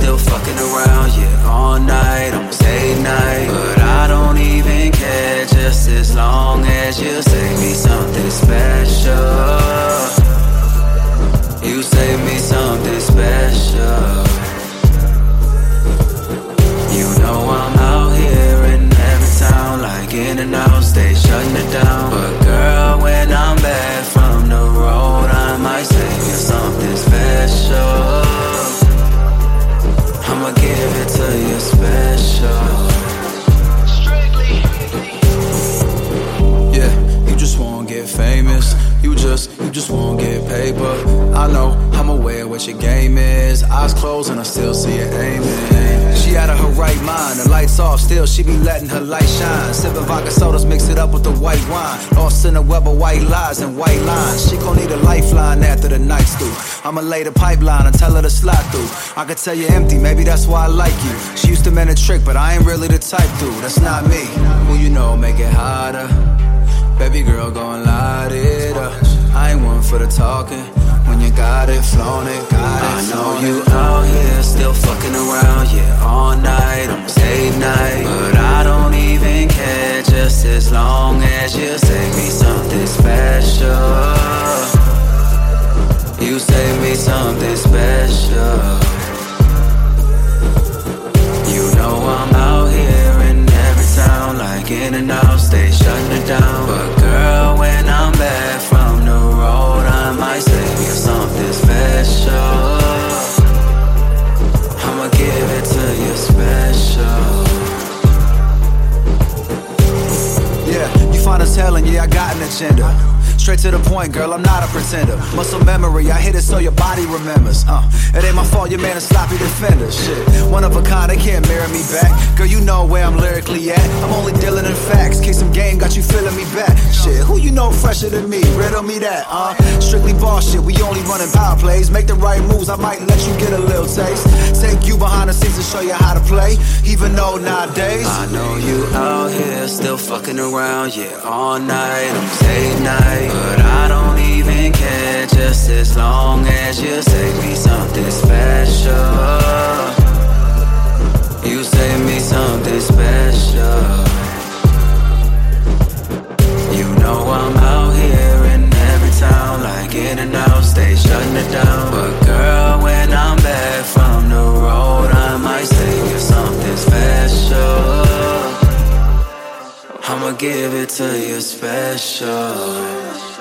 still fucking around, yeah, all night, almost 8 night. But I don't even care, just as long as you save me something special. You save me something special. You know I'm out here in every town, like in and out, stay shutting it down. But girl, when I'm back from the road, I might save you something special. I'ma give it to you special. Yeah, you just won't get famous. You just won't get paper. I know, I'm aware what your game is. Eyes closed and I still see it aiming. She out of her right mind, the lights off, still she be letting her light shine. Sipping vodka sodas, mix it up with the white wine. Lost in a web of white lies and white lines. She gon' need a lifeline after the night's through. I'ma lay the pipeline and tell her to slide through. I could tell you empty, maybe that's why I like you. She used to man a trick, but I ain't really the type to. That's not me. Who you know make it harder. Baby girl gon' light it up. I ain't one for the talking. When you got it, flown it, got it. I know you out here still fucking around, yeah, all night, almost 8 night. But I don't even care, just as long as you save me something special. You save me something special. You know I'm out here in every town, like in and out, stay shutting it down. But girl, when I'm back from the road, I might save you something special. I'ma give it to you special. Yeah, you find us telling, yeah, I got an agenda. Straight to the point, girl, I'm not a pretender. Muscle memory, I hit it so your body remembers. It ain't my fault, your man a sloppy defender. Shit, one of a kind, they can't mirror me back. Girl, you know where I'm lyrically at. I'm only dealing in facts. Case some game got you feeling me back. Shit, who you know fresher than me? Riddle me that, Strictly ball shit, we only running power plays. Make the right moves, I might let you get a little taste. Take you behind the scenes to show you how to play. Even though nowadays I know you out here still fucking around, yeah, all night, almost 8 night. But I don't even care, just as long as you save me something special. You save me something special. You know I'm out here in every town, like in and out, stay shutting it down. But girl, when I'm back from the road, I might save you something special. I'ma give it to you special.